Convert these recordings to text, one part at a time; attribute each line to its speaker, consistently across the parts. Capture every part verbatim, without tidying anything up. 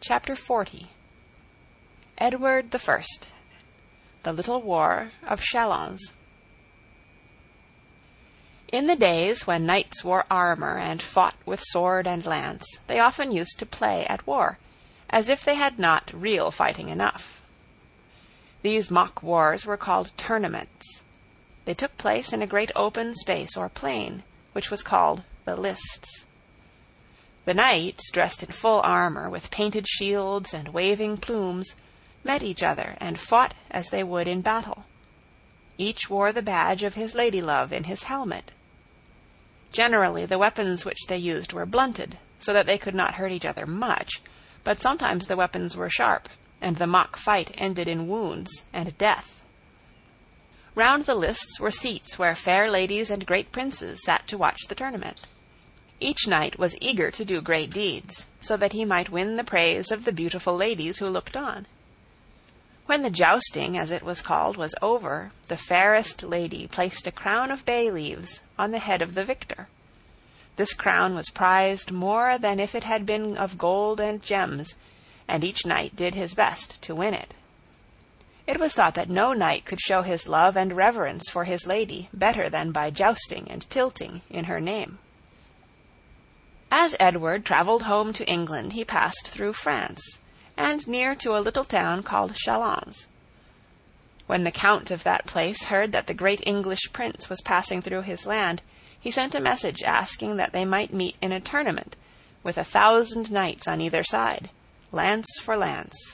Speaker 1: Chapter forty. Edward the First. The Little War of Chalons. In the days when knights wore armor and fought with sword and lance, they often used to play at war, as if they had not real fighting enough. These mock wars were called tournaments. They took place in a great open space or plain, which was called the lists. The knights, dressed in full armor, with painted shields and waving plumes, met each other and fought as they would in battle. Each wore the badge of his lady-love in his helmet. Generally the weapons which they used were blunted, so that they could not hurt each other much, but sometimes the weapons were sharp, and the mock fight ended in wounds and death. Round the lists were seats where fair ladies and great princes sat to watch the tournament. Each knight was eager to do great deeds, so that he might win the praise of the beautiful ladies who looked on. When the jousting, as it was called, was over, the fairest lady placed a crown of bay leaves on the head of the victor. This crown was prized more than if it had been of gold and gems, and each knight did his best to win it. It was thought that no knight could show his love and reverence for his lady better than by jousting and tilting in her name. As Edward travelled home to England, he passed through France, and near to a little town called Chalons. When the count of that place heard that the great English prince was passing through his land, he sent a message asking that they might meet in a tournament, with a thousand knights on either side, lance for lance.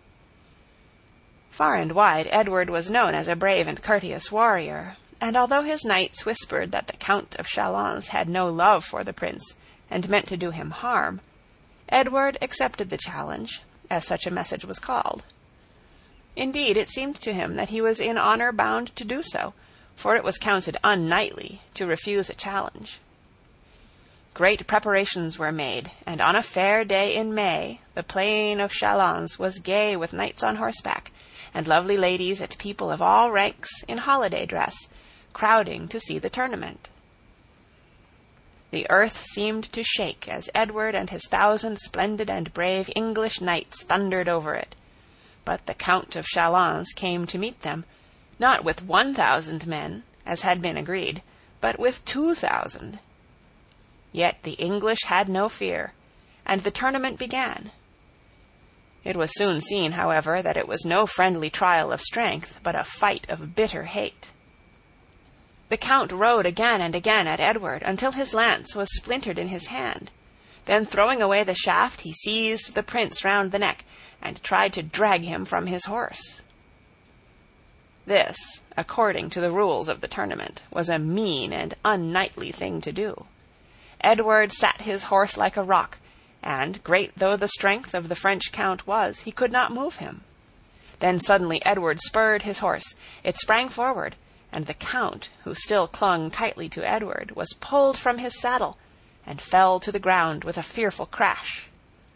Speaker 1: Far and wide Edward was known as a brave and courteous warrior, and although his knights whispered that the Count of Chalons had no love for the prince, and meant to do him harm, Edward accepted the challenge, as such a message was called. Indeed, it seemed to him that he was in honor bound to do so, for it was counted unknightly to refuse a challenge. Great preparations were made, and on a fair day in May the plain of Chalons was gay with knights on horseback, and lovely ladies and people of all ranks in holiday dress, crowding to see the tournament. The earth seemed to shake as Edward and his thousand splendid and brave English knights thundered over it. But the Count of Chalons came to meet them, not with one thousand men, as had been agreed, but with two thousand. Yet the English had no fear, and the tournament began. It was soon seen, however, that it was no friendly trial of strength, but a fight of bitter hate. The Count rode again and again at Edward, until his lance was splintered in his hand. Then, throwing away the shaft, he seized the prince round the neck, and tried to drag him from his horse. This, according to the rules of the tournament, was a mean and unknightly thing to do. Edward sat his horse like a rock, and, great though the strength of the French Count was, he could not move him. Then suddenly Edward spurred his horse. It sprang forward, and the Count, who still clung tightly to Edward, was pulled from his saddle, and fell to the ground with a fearful crash.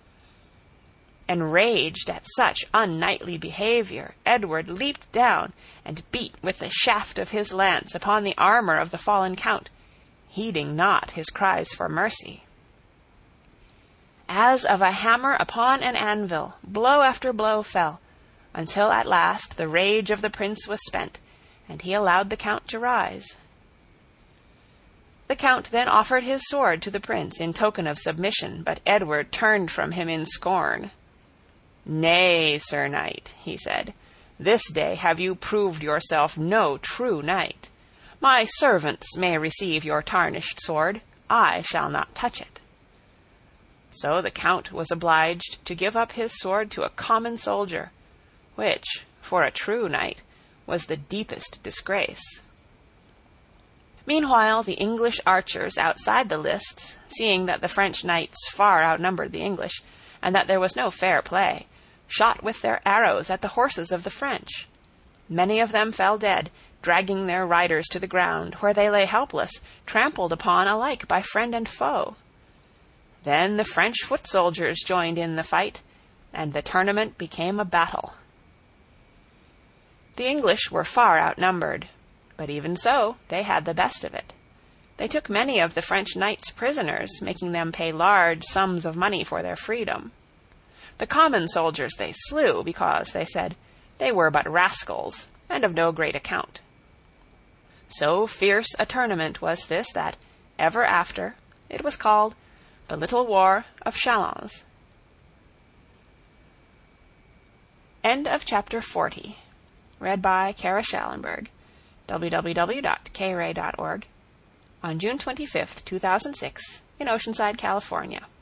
Speaker 1: Enraged at such unknightly behavior, Edward leaped down, and beat with the shaft of his lance upon the armor of the fallen Count, heeding not his cries for mercy. As of a hammer upon an anvil, blow after blow fell, until at last the rage of the prince was spent, and he allowed the Count to rise. The Count then offered his sword to the prince in token of submission, but Edward turned from him in scorn. "Nay, Sir Knight," he said, "this day have you proved yourself no true knight. My servants may receive your tarnished sword, I shall not touch it." So the Count was obliged to give up his sword to a common soldier, which, for a true knight, was the deepest disgrace. Meanwhile the English archers outside the lists, seeing that the French knights far outnumbered the English, and that there was no fair play, shot with their arrows at the horses of the French. Many of them fell dead, dragging their riders to the ground, where they lay helpless, trampled upon alike by friend and foe. Then the French foot soldiers joined in the fight, and the tournament became a battle. The English were far outnumbered, but even so they had the best of it. They took many of the French knights prisoners, making them pay large sums of money for their freedom. The common soldiers they slew, because, they said, they were but rascals, and of no great account. So fierce a tournament was this that, ever after, it was called the Little War of Chalons. End of chapter forty. Read by Kara Schallenberg. w w w dot k ray dot org. On June twenty-fifth, two thousand six, in Oceanside, California.